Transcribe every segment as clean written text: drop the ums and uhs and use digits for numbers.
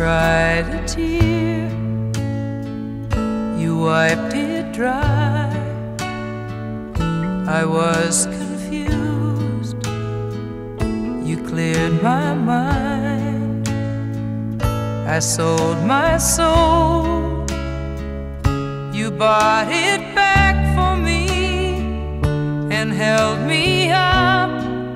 cried a tear, you wiped it dry. I was confused, you cleared my mind. I sold my soul, you bought it back for me and held me up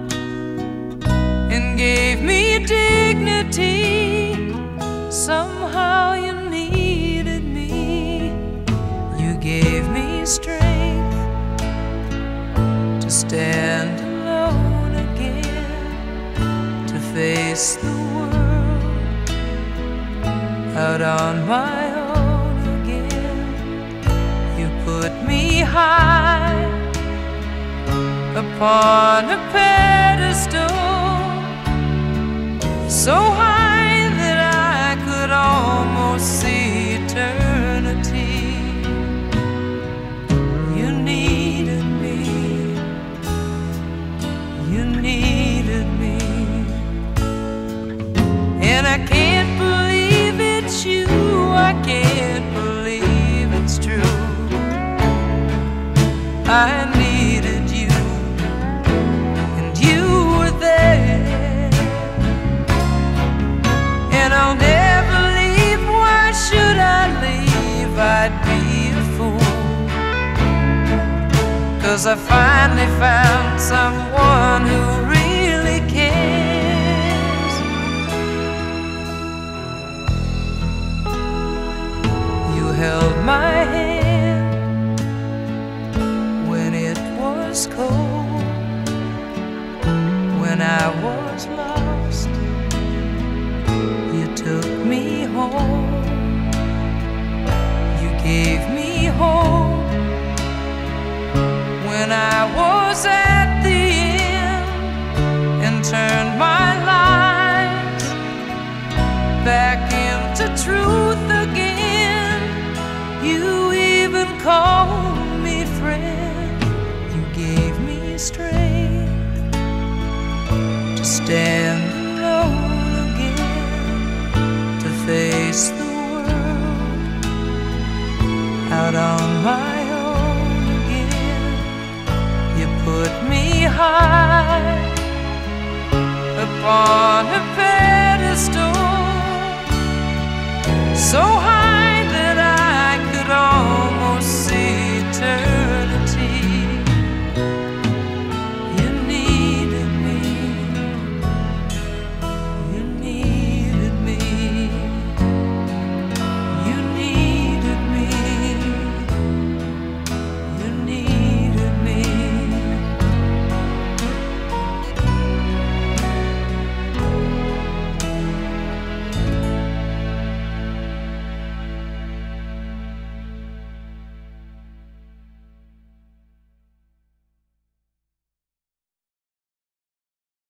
and gave me dignity. Somehow you needed me, you gave me strength to stand alone again, to face the world out on my own again. You put me high upon a pedestal, so high that I could almost see eternity. You needed me, you needed me, and I can't believe it's you, I can't believe it's true. I needed you, and you were there, and I'll never leave. Why should I leave? I'd be a fool, 'cause I finally found someone who really cares. You held my hand when it was cold, when I was lost. You took me home, you gave me hope when I was at the end, and turned my life back into truth again. You even called me friend, you gave me strength to stand alone again, to face the world out on my own again. You put me high upon a pedestal, so high